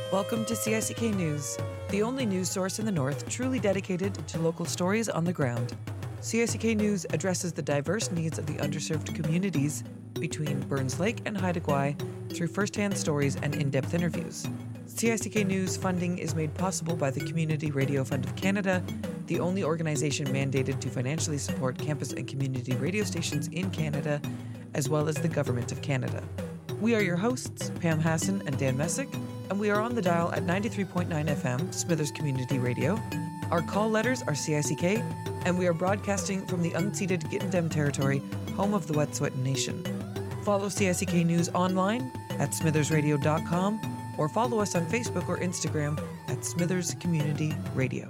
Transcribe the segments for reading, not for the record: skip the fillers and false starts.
Welcome to CICK News, the only news source in the North truly dedicated to local stories on the ground. CICK News addresses the diverse needs of the underserved communities between Burns Lake and Haida Gwaii through first-hand stories and in-depth interviews. CICK News funding is made possible by the Community Radio Fund of Canada, the only organization mandated to financially support campus and community radio stations in Canada, as well as the Government of Canada. We are your hosts, Pam Hassan and Dan Messick, and we are on the dial at 93.9 FM, Smithers Community Radio. Our call letters are CICK, and we are broadcasting from the unceded Gittendem territory, home of the Wet'suwet'en Nation. Follow CICK News online at smithersradio.com or follow us on Facebook or Instagram at Smithers Community Radio.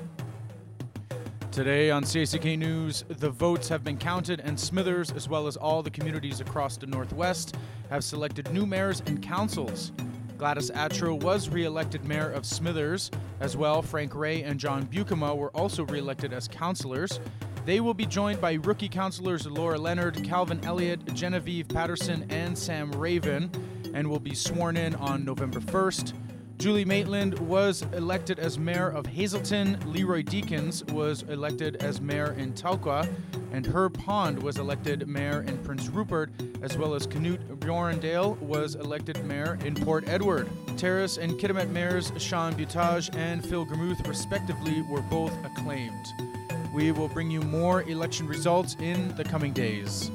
Today on CICK News, the votes have been counted and Smithers, as well as all the communities across the Northwest, have selected new mayors and councils. Gladys Atro was re-elected mayor of Smithers. As well, Frank Ray and John Buchema were also re-elected as councillors. They will be joined by rookie councillors Laura Leonard, Calvin Elliott, Genevieve Patterson, and Sam Raven, and will be sworn in on November 1st. Julie Maitland was elected as mayor of Hazelton. Leroy Deakins was elected as mayor in Tauqa, and Herb Pond was elected mayor in Prince Rupert, as well as Knut Bjorndale was elected mayor in Port Edward. Terrace and Kitimat mayors Sean Butage and Phil Gramuth, respectively, were both acclaimed. We will bring you more election results in the coming days.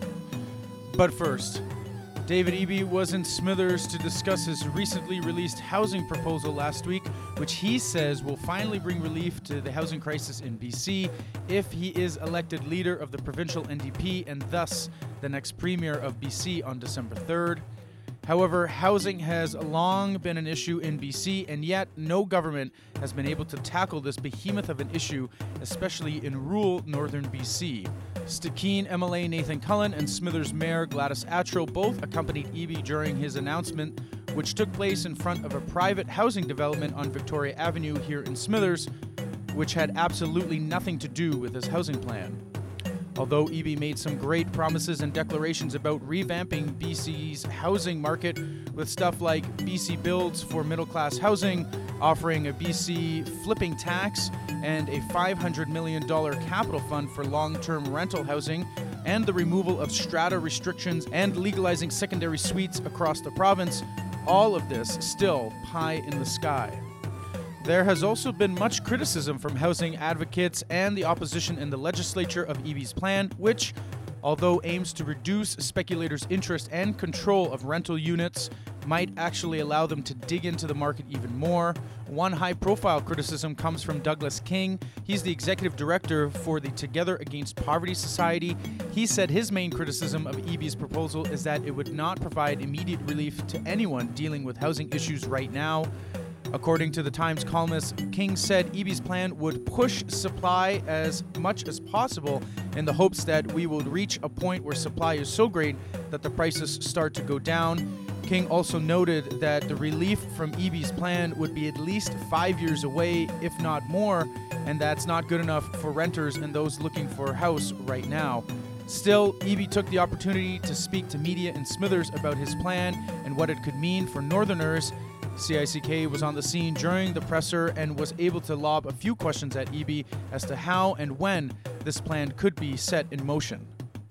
But first, David Eby was in Smithers to discuss his recently released housing proposal last week, which he says will finally bring relief to the housing crisis in BC if he is elected leader of the provincial NDP and thus the next premier of BC on December 3rd. However, housing has long been an issue in BC, and yet no government has been able to tackle this behemoth of an issue, especially in rural northern BC. Stikine MLA Nathan Cullen and Smithers Mayor Gladys Atro both accompanied Eby during his announcement, which took place in front of a private housing development on Victoria Avenue here in Smithers, which had absolutely nothing to do with his housing plan. Although Eby made some great promises and declarations about revamping BC's housing market with stuff like BC Builds for middle-class housing, offering a BC flipping tax, and a $500 million capital fund for long-term rental housing, and the removal of strata restrictions and legalizing secondary suites across the province, all of this still pie in the sky. There has also been much criticism from housing advocates and the opposition in the legislature of Eby's plan, which, although aims to reduce speculators' interest and control of rental units, might actually allow them to dig into the market even more. One high-profile criticism comes from Douglas King. He's the executive director for the Together Against Poverty Society. He said his main criticism of Eby's proposal is that it would not provide immediate relief to anyone dealing with housing issues right now. According to the Times columnist, King said Eby's plan would push supply as much as possible in the hopes that we will reach a point where supply is so great that the prices start to go down. King also noted that the relief from Eby's plan would be at least 5 years away, if not more, and that's not good enough for renters and those looking for a house right now. Still, Eby took the opportunity to speak to media in Smithers about his plan and what it could mean for Northerners. CICK was on the scene during the presser and was able to lob a few questions at Eby as to how and when this plan could be set in motion.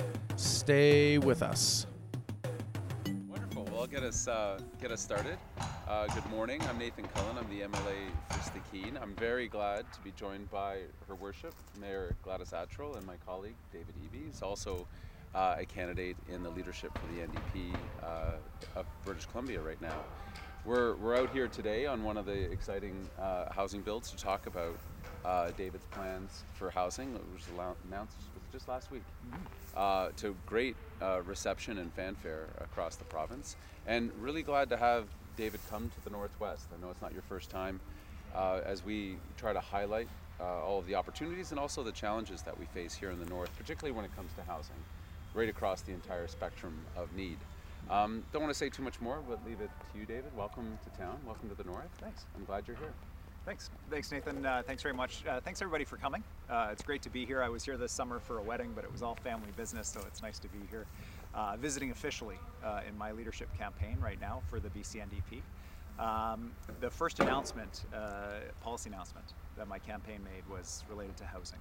Stay with us. Wonderful. Well, I'll get us started. Good morning. I'm Nathan Cullen. I'm the MLA for Stikine. I'm very glad to be joined by Her Worship, Mayor Gladys Atro, and my colleague, David Eby. He's also a candidate in the leadership for the NDP of British Columbia right now. We're out here today on one of the exciting housing builds to talk about David's plans for housing, which was announced just last week, to great reception and fanfare across the province. And really glad to have David come to the Northwest. I know it's not your first time as we try to highlight all of the opportunities and also the challenges that we face here in the North, particularly when it comes to housing, right across the entire spectrum of need. Don't want to say too much more, but leave it to you, David. Welcome to town. Welcome to the North. Thanks. I'm glad you're here. Thanks, Nathan. Thanks very much. Thanks everybody for coming. It's great to be here. I was here this summer for a wedding, but it was all family business, so it's nice to be here visiting officially in my leadership campaign right now for the BC NDP. The first announcement, policy announcement that my campaign made was related to housing.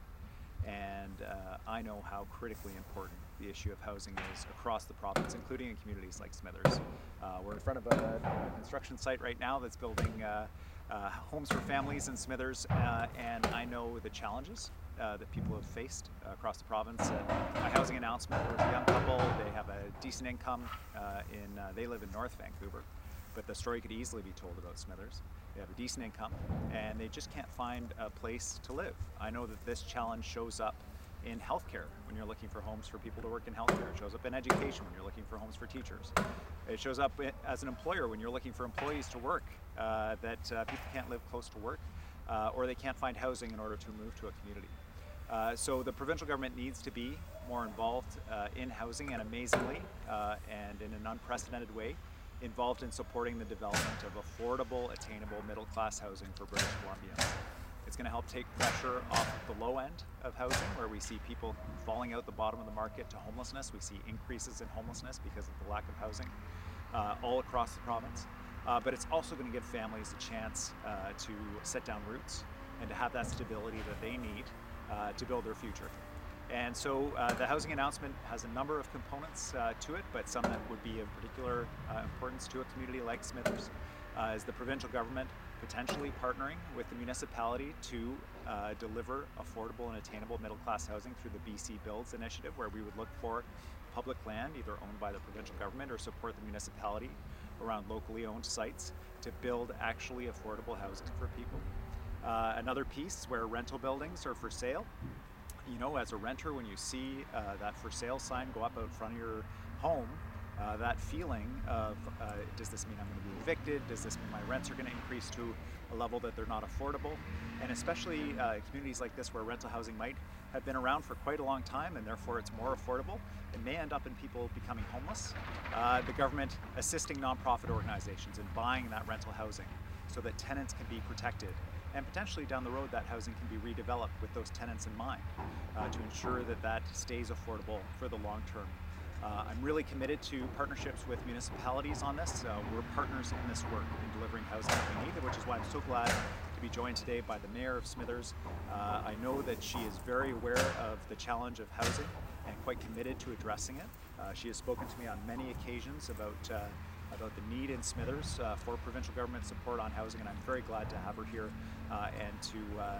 And I know how critically important the issue of housing is across the province, including in communities like Smithers. We're in front of a construction site right now that's building homes for families in Smithers, and I know the challenges that people have faced across the province. My housing announcement, we're a young couple, they have a decent income, they live in North Vancouver, but the story could easily be told about Smithers. They have a decent income, and they just can't find a place to live. I know that this challenge shows up in healthcare when you're looking for homes for people to work in healthcare. It shows up in education when you're looking for homes for teachers. It shows up as an employer when you're looking for employees to work, that people can't live close to work, or they can't find housing in order to move to a community. So the provincial government needs to be more involved in housing, and amazingly, and in an unprecedented way, involved in supporting the development of affordable, attainable, middle-class housing for British Columbians. It's going to help take pressure off of the low end of housing, where we see people falling out the bottom of the market to homelessness. We see increases in homelessness because of the lack of housing all across the province. But it's also going to give families a chance to set down roots and to have that stability that they need to build their future. And so the housing announcement has a number of components to it, but some that would be of particular importance to a community like Smithers is the provincial government potentially partnering with the municipality to deliver affordable and attainable middle-class housing through the BC Builds initiative, where we would look for public land either owned by the provincial government or support the municipality around locally owned sites to build actually affordable housing for people. Another piece where rental buildings are for sale. You know, as a renter, when you see that for sale sign go up out front of your home, that feeling of, does this mean I'm going to be evicted? Does this mean my rents are going to increase to a level that they're not affordable? And especially communities like this where rental housing might have been around for quite a long time and therefore it's more affordable, it may end up in people becoming homeless. The government assisting nonprofit organizations in buying that rental housing so that tenants can be protected, and potentially down the road that housing can be redeveloped with those tenants in mind to ensure that that stays affordable for the long term. I'm really committed to partnerships with municipalities on this. We're partners in this work in delivering housing that we need, which is why I'm so glad to be joined today by the Mayor of Smithers. I know that she is very aware of the challenge of housing and quite committed to addressing it. She has spoken to me on many occasions about the need in Smithers for provincial government support on housing, and I'm very glad to have her here and to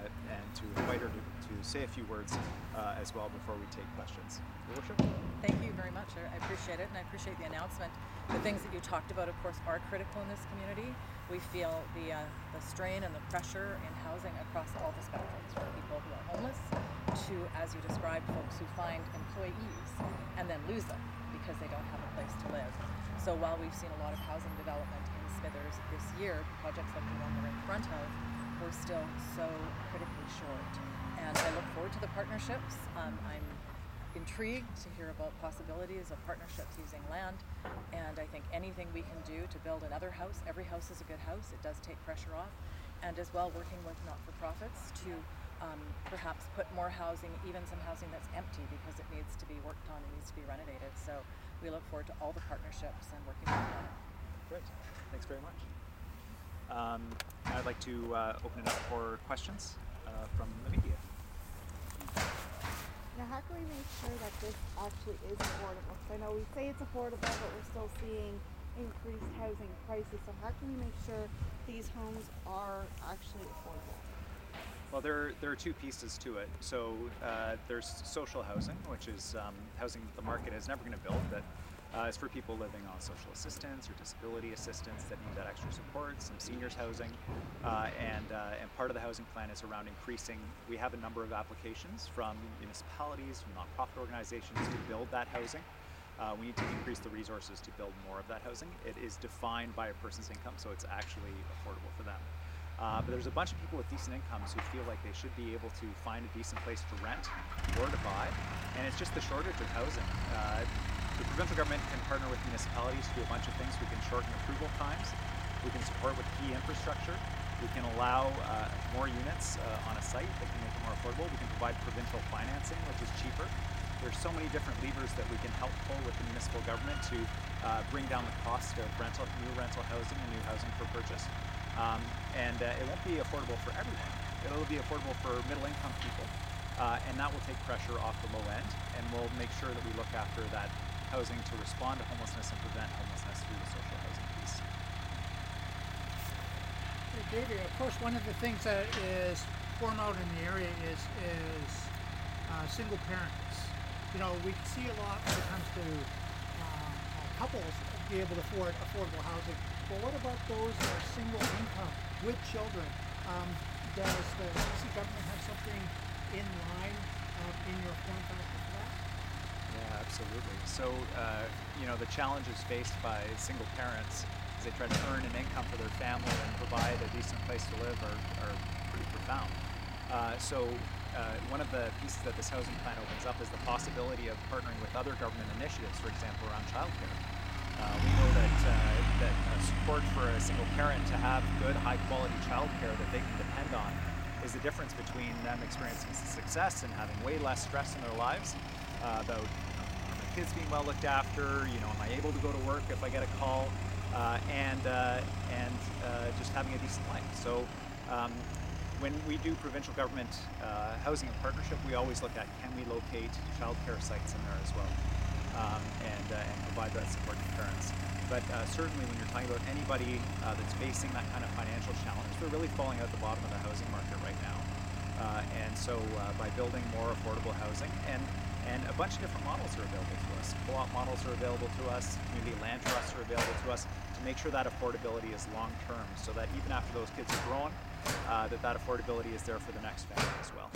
invite her to say a few words as well before we take questions. Your Worship? Thank you very much. I appreciate it, and I appreciate the announcement. The things that you talked about, of course, are critical in this community. We feel the strain and the pressure in housing across all the spectrums, from people who are homeless to, as you described, folks who find employees and then lose them because they don't have a place to live. So while we've seen a lot of housing development in Smithers this year, projects like the one we're in front of, we're still so critically short. And I look forward to the partnerships. I'm intrigued to hear about possibilities of partnerships using land, and I think anything we can do to build another house, every house is a good house, it does take pressure off, and as well working with not-for-profits to perhaps put more housing, even some housing that's empty because it needs to be worked on and needs to be renovated. So we look forward to all the partnerships and working with them. Great, thanks very much. I'd like to open it up for questions from the media. Now, how can we make sure that this actually is affordable? Because I know we say it's affordable, but we're still seeing increased housing prices. So how can we make sure these homes are actually affordable? Well, there are two pieces to it. So there's social housing, which is housing that the market is never going to build, that is for people living on social assistance or disability assistance that need that extra support, some seniors housing, and part of the housing plan is around increasing. We have a number of applications from municipalities, from nonprofit organizations to build that housing. We need to increase the resources to build more of that housing. It is defined by a person's income, so it's actually affordable for them. But there's a bunch of people with decent incomes who feel like they should be able to find a decent place to rent or to buy, and it's just the shortage of housing. The provincial government can partner with municipalities to do a bunch of things. We can shorten approval times, we can support with key infrastructure, we can allow more units on a site that can make it more affordable, we can provide provincial financing, which is cheaper. there's so many different levers that we can help pull with the municipal government to bring down the cost of new rental housing and new housing for purchase. It won't be affordable for everyone. It'll be affordable for middle-income people, and that will take pressure off the low end, and we'll make sure that we look after that housing to respond to homelessness and prevent homelessness through the social housing piece. David, of course, one of the things that is formed out in the area is single parents. You know, we see a lot when it comes to couples be able to afford affordable housing. But what about those that are single income with children? Does the BC government have something in line in your form factor for that? Yeah, absolutely. So, you know, the challenges faced by single parents as they try to earn an income for their family and provide a decent place to live are pretty profound. One of the pieces that this housing plan opens up is the possibility of partnering with other government initiatives, for example, around childcare. We know that support for a single parent to have good, high-quality childcare that they can depend on is the difference between them experiencing success and having way less stress in their lives about are my kids being well looked after, you know, am I able to go to work if I get a call, and just having a decent life. So. When we do provincial government housing in partnership, we always look at can we locate childcare sites in there as well, and provide that support to parents. But certainly when you're talking about anybody that's facing that kind of financial challenge, they're really falling out the bottom of the housing market right now. So by building more affordable housing, and a bunch of different models are available to us. Co-op models are available to us, community land trusts are available to us to make sure that affordability is long-term, so that even after those kids are grown, that affordability is there for the next family as well.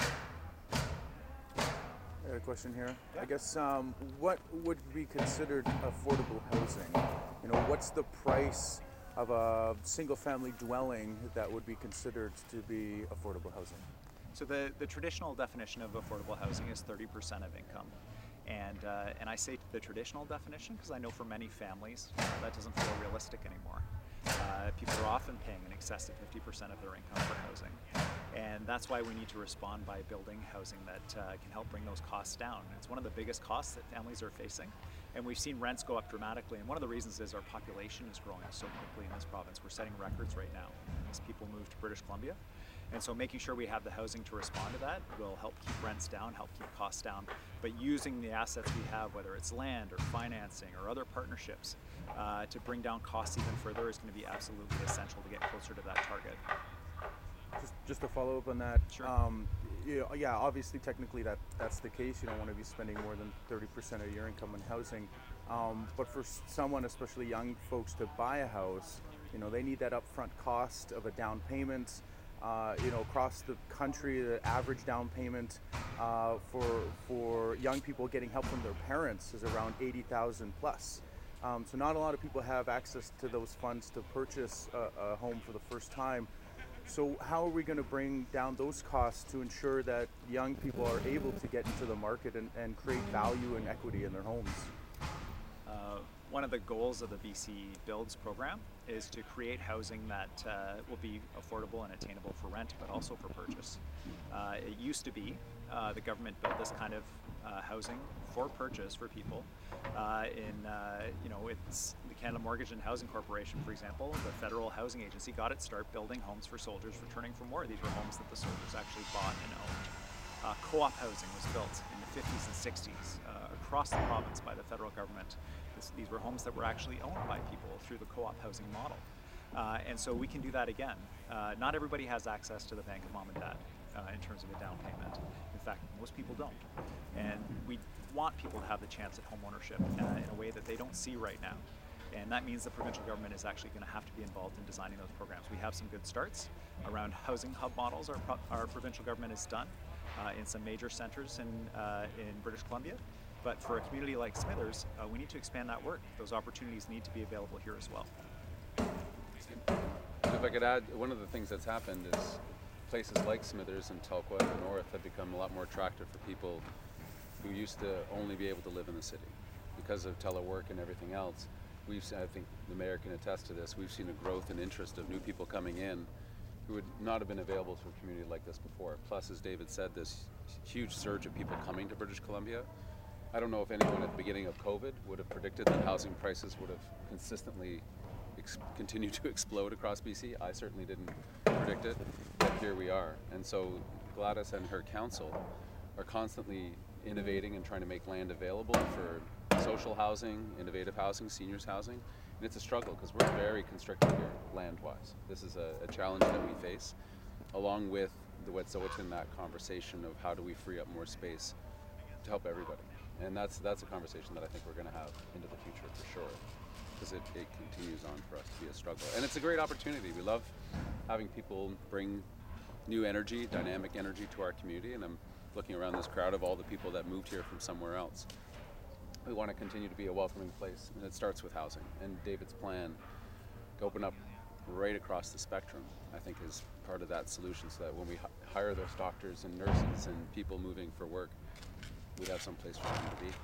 I got a question here. Yeah. I guess what would be considered affordable housing? You know, what's the price of a single-family dwelling that would be considered to be affordable housing? So the traditional definition of affordable housing is 30% of income. And I say the traditional definition because I know for many families that doesn't feel realistic anymore. People are often paying in excess of 50% of their income for housing. And that's why we need to respond by building housing that can help bring those costs down. It's one of the biggest costs that families are facing. And we've seen rents go up dramatically. And one of the reasons is our population is growing so quickly in this province. We're setting records right now as people move to British Columbia. And so making sure we have the housing to respond to that will help keep rents down, help keep costs down. But using the assets we have, whether it's land or financing or other partnerships, to bring down costs even further is going to be absolutely essential to get closer to that target. Just to follow up on that, Sure. Yeah, obviously technically that's the case. You don't want to be spending more than 30% of your income on housing. But for someone, especially young folks, to buy a house, you know, they need that upfront cost of a down payment. You know, across the country, the average down payment for young people getting help from their parents is around $80,000 plus. So not a lot of people have access to those funds to purchase a home for the first time. So how are we going to bring down those costs to ensure that young people are able to get into the market and create value and equity in their homes? One of the goals of the BC Builds program is to create housing that will be affordable and attainable for rent, but also for purchase. It used to be the government built this kind of housing for purchase for people. It's the Canada Mortgage and Housing Corporation, for example, the federal housing agency, got its start building homes for soldiers returning from war. These were homes that the soldiers actually bought and owned. Co-op housing was built in the 50s and 60s across the province by the federal government. These were homes that were actually owned by people through the co-op housing model. And so we can do that again. Not everybody has access to the bank of mom and dad in terms of a down payment. In fact, most people don't. And we want people to have the chance at home ownership in a way that they don't see right now. And that means the provincial government is actually going to have to be involved in designing those programs. We have some good starts around housing hub models our provincial government has done in some major centres in British Columbia. But for a community like Smithers, we need to expand that work. Those opportunities need to be available here as well. If I could add, one of the things that's happened is places like Smithers and Telkwa in the north have become a lot more attractive for people who used to only be able to live in the city. Because of telework and everything else, I think the mayor can attest to this, we've seen a growth and interest of new people coming in who would not have been available to a community like this before. Plus, as David said, this huge surge of people coming to British Columbia I don't know if anyone at the beginning of COVID would have predicted that housing prices would have consistently continued to explode across BC. I certainly didn't predict it, but here we are. And so Gladys and her council are constantly innovating and trying to make land available for social housing, innovative housing, seniors housing. And it's a struggle because we're very constricted here land-wise. This is a challenge that we face, along with the Wet'suwet'en, that conversation of how do we free up more space to help everybody. And that's a conversation that I think we're going to have into the future for sure, because it continues on for us to be a struggle. And it's a great opportunity. We love having people bring new energy, dynamic energy to our community, and I'm looking around this crowd of all the people that moved here from somewhere else. We want to continue to be a welcoming place, and it starts with housing. And David's plan to open up right across the spectrum, I think, is part of that solution, so that when we hire those doctors and nurses and people moving for work, we'd have some place for them to be.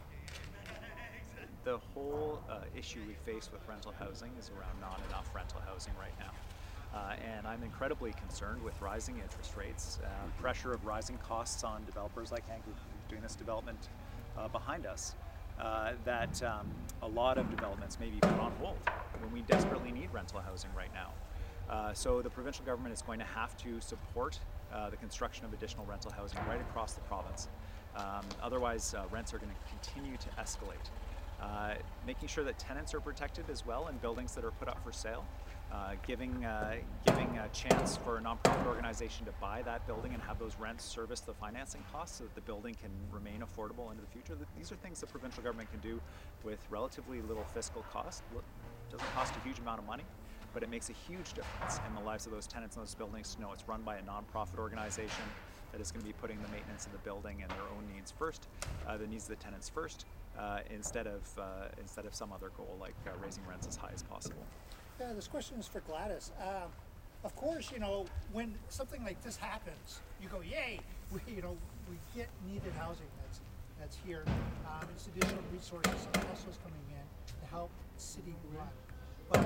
The whole issue we face with rental housing is around not enough rental housing right now. And I'm incredibly concerned with rising interest rates, pressure of rising costs on developers like Hank, who's doing this development behind us, that a lot of developments may be put on hold when we desperately need rental housing right now. So the provincial government is going to have to support the construction of additional rental housing right across the province. Otherwise, rents are going to continue to escalate. Making sure that tenants are protected as well in buildings that are put up for sale, giving a chance for a nonprofit organization to buy that building and have those rents service the financing costs so that the building can remain affordable into the future. These are things the provincial government can do with relatively little fiscal cost. It doesn't cost a huge amount of money, but it makes a huge difference in the lives of those tenants in those buildings to know it's run by a nonprofit organization that is going to be putting the maintenance of the building and their own needs first, the needs of the tenants first, instead of some other goal like raising rents as high as possible. Yeah, this question is for Gladys. Of course, you know, when something like this happens, you go, "Yay! We get needed housing that's here. It's additional resources and also is coming in to help the city run." But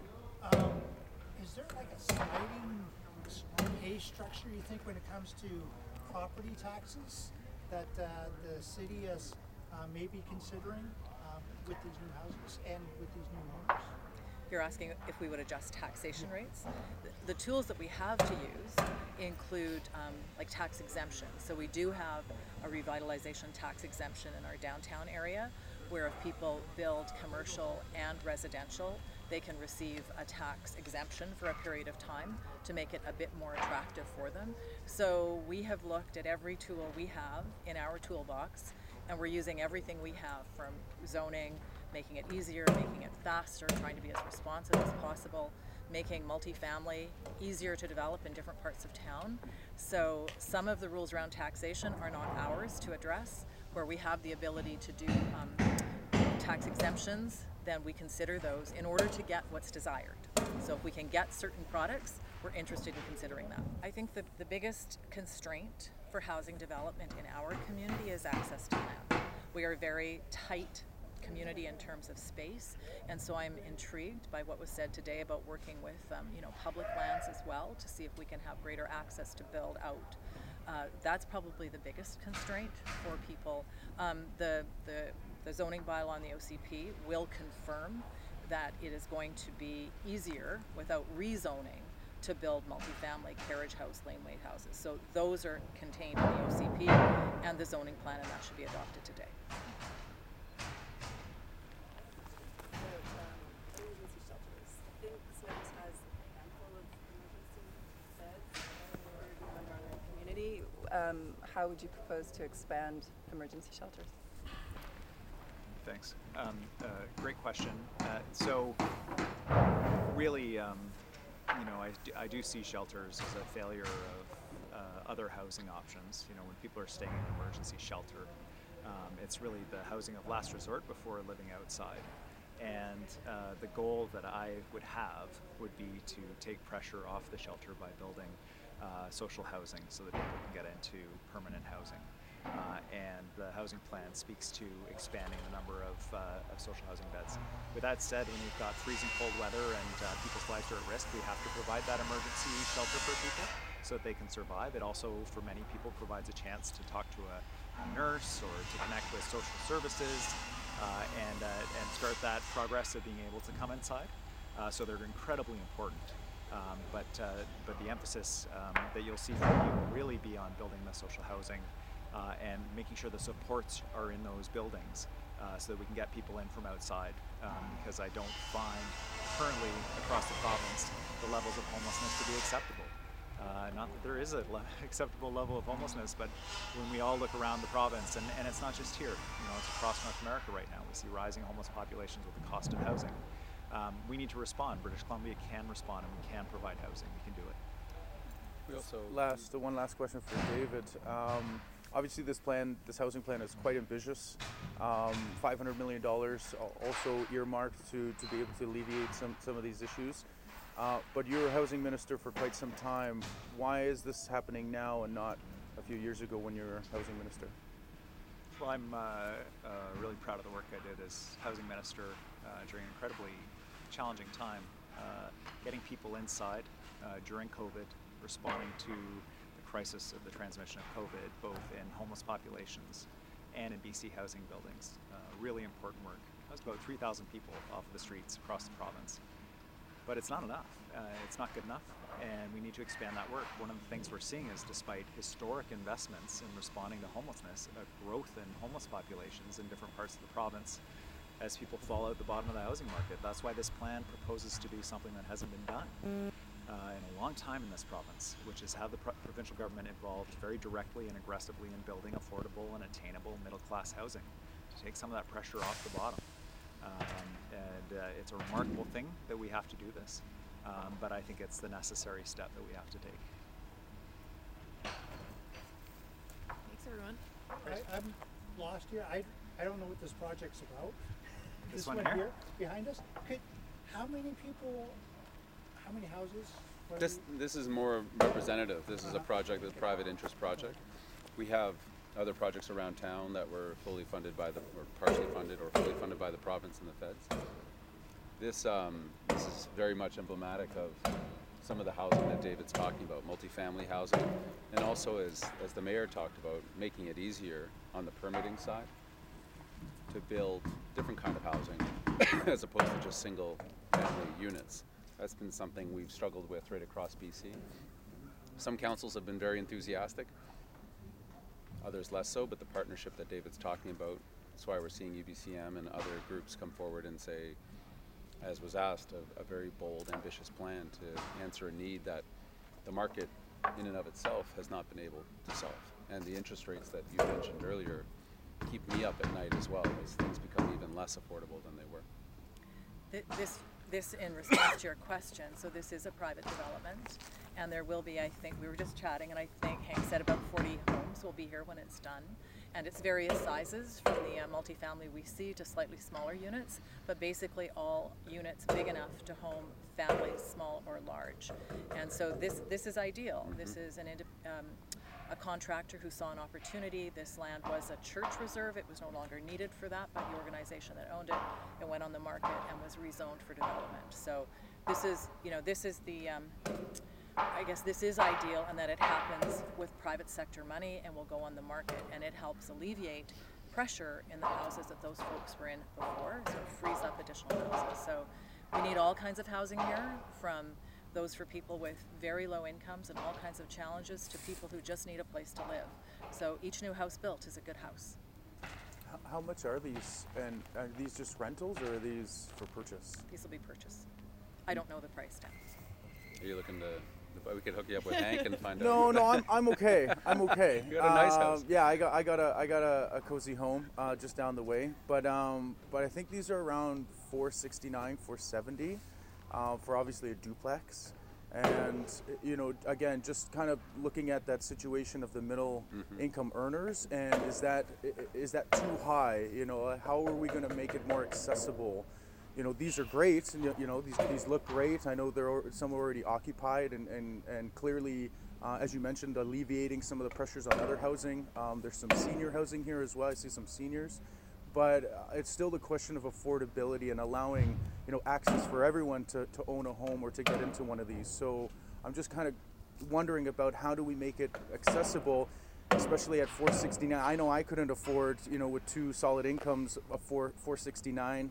is there like a sliding pay structure, you think, when it comes to property taxes that the city is maybe considering with these new houses and with these new homes? You're asking if we would adjust taxation rates? The tools that we have to use include like tax exemption. So we do have a revitalization tax exemption in our downtown area, where if people build commercial and residential, they can receive a tax exemption for a period of time to make it a bit more attractive for them. So we have looked at every tool we have in our toolbox, and we're using everything we have, from zoning, making it easier, making it faster, trying to be as responsive as possible, making multifamily easier to develop in different parts of town. So some of the rules around taxation are not ours to address. Where we have the ability to do tax exemptions, then we consider those in order to get what's desired. So if we can get certain products, we're interested in considering that. I think the biggest constraint for housing development in our community is access to land. We are a very tight community in terms of space, and so I'm intrigued by what was said today about working with public lands as well to see if we can have greater access to build out. That's probably the biggest constraint for people. The zoning bylaw in the OCP will confirm that it is going to be easier without rezoning to build multifamily carriage house, laneway houses. So those are contained in the OCP and the zoning plan, and that should be adopted today. Emergency shelters. I think Smithers has a handful of emergency beds in our community. How would you propose to expand emergency shelters? Thanks. Great question. So really, I do see shelters as a failure of other housing options. When people are staying in an emergency shelter, it's really the housing of last resort before living outside. And the goal that I would have would be to take pressure off the shelter by building social housing so that people can get into permanent housing. And the housing plan speaks to expanding the number of social housing beds. With that said, when we've got freezing cold weather and people's lives are at risk, we have to provide that emergency shelter for people so that they can survive. It also, for many people, provides a chance to talk to a nurse or to connect with social services and start that progress of being able to come inside. So they're incredibly important. But the emphasis that you'll see from me will really be on building the social housing and making sure the supports are in those buildings so that we can get people in from outside. Because I don't find currently across the province the levels of homelessness to be acceptable. Not that there is an acceptable level of homelessness, but when we all look around the province, and it's not just here, it's across North America right now, we see rising homeless populations with the cost of housing. We need to respond. British Columbia can respond, and we can provide housing. We can do it. We also One last question for David. Obviously, this housing plan is quite ambitious. $500 million also earmarked to be able to alleviate some of these issues. But you were housing minister for quite some time. Why is this happening now and not a few years ago when you were housing minister? Well, I'm really proud of the work I did as housing minister during an incredibly challenging time, getting people inside during COVID, responding to the crisis of the transmission of COVID, both in homeless populations and in BC housing buildings. Really important work. That was about 3,000 people off of the streets across the province. But it's not enough. It's not good enough, and we need to expand that work. One of the things we're seeing is, despite historic investments in responding to homelessness, a growth in homeless populations in different parts of the province as people fall out the bottom of the housing market. That's why this plan proposes to do something that hasn't been done in a long time in this province, which is have the provincial government involved very directly and aggressively in building affordable and attainable middle-class housing to take some of that pressure off the bottom. It's a remarkable thing that we have to do this, but I think it's the necessary step that we have to take. Thanks, everyone. I'm lost here. I don't know what this project's about. This one one here here? behind us. How many people? How many houses? this is more representative. This is a project, a private interest project. We have other projects around town that were fully funded by or partially funded or fully funded by the province and the feds. This is very much emblematic of some of the housing that David's talking about, multifamily housing, and also as the mayor talked about, making it easier on the permitting side to build different kind of housing as opposed to just single family units. That's been something we've struggled with right across BC. Some councils have been very enthusiastic, others less so, but the partnership that David's talking about, that's why we're seeing UBCM and other groups come forward and say, as was asked, a very bold, ambitious plan to answer a need that the market in and of itself has not been able to solve. And the interest rates that you mentioned earlier keep me up at night as well, as things become even less affordable than they were. This in response to your question, so this is a private development, and there will be, I think, we were just chatting, and I think Hank said about 40 homes will be here when it's done. And it's various sizes, from the multifamily we see to slightly smaller units, but basically all units big enough to home families, small or large. And so this is ideal. This is a contractor who saw an opportunity. This land was a church reserve. It was no longer needed for that by the organization that owned it. It went on the market and was rezoned for development. So this is, I guess this is ideal in that it happens with private sector money and will go on the market, and it helps alleviate pressure in the houses that those folks were in before, so it frees up additional houses. So we need all kinds of housing here, from those for people with very low incomes and all kinds of challenges to people who just need a place to live. So each new house built is a good house. How much are these, and are these just rentals or are these for purchase? These will be purchased. I don't know the price tag. Are you looking to? We could hook you up with Hank and find out. No, I'm okay. I'm okay. You got a nice house. Yeah, I got a cozy home just down the way, but I think these are around $469, $470 for obviously a duplex. And again, just kind of looking at that situation of the middle income earners, and is that too high? How are we going to make it more accessible? These are great, and these look great. I know some are already occupied, and clearly, as you mentioned, alleviating some of the pressures on other housing. There's some senior housing here as well. I see some seniors, but it's still the question of affordability and allowing access for everyone to own a home or to get into one of these. So I'm just kind of wondering about how do we make it accessible. especially at $469. I know I couldn't afford, with two solid incomes of $469,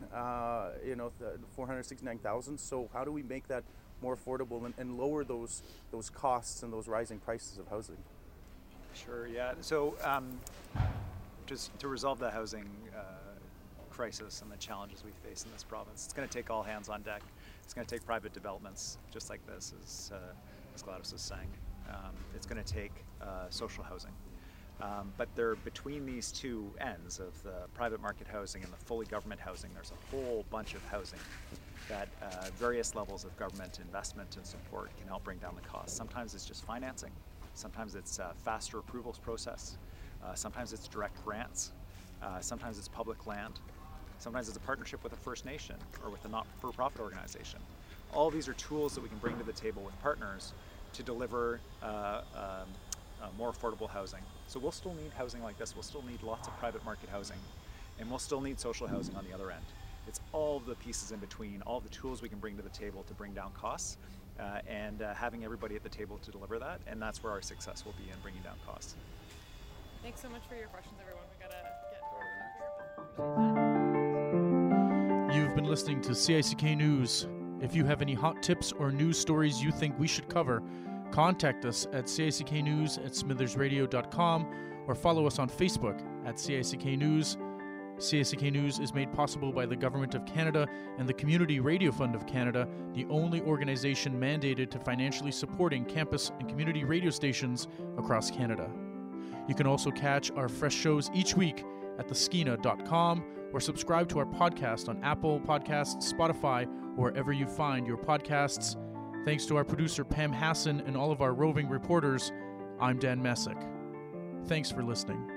$469,000. So how do we make that more affordable and lower those costs and those rising prices of housing? Sure, yeah. So just to resolve the housing crisis and the challenges we face in this province, it's going to take all hands on deck. It's going to take private developments just like this, as Gladys was saying. It's going to take social housing. But they're between these two ends of the private market housing and the fully government housing. There's a whole bunch of housing that various levels of government investment and support can help bring down the cost. Sometimes it's just financing. Sometimes it's a faster approvals process. Sometimes it's direct grants. Sometimes it's public land. Sometimes it's a partnership with a First Nation or with a not-for-profit organization. All these are tools that we can bring to the table with partners to deliver more affordable housing. So we'll still need housing like this. We'll still need lots of private market housing, and we'll still need social housing on the other end. It's all the pieces in between, all the tools we can bring to the table to bring down costs, and having everybody at the table to deliver that, and that's where our success will be in bringing down costs. Thanks so much for your questions, everyone. We gotta get You've been listening to CICK News. If you have any hot tips or news stories you think we should cover, contact us at cicknews@smithersradio.com or follow us on Facebook at CICK News. CICK News is made possible by the Government of Canada and the Community Radio Fund of Canada, the only organization mandated to financially supporting campus and community radio stations across Canada. You can also catch our fresh shows each week at theskeena.com or subscribe to our podcast on Apple Podcasts, Spotify, or wherever you find your podcasts. Thanks to our producer Pam Hassan and all of our roving reporters, I'm Dan Messick. Thanks for listening.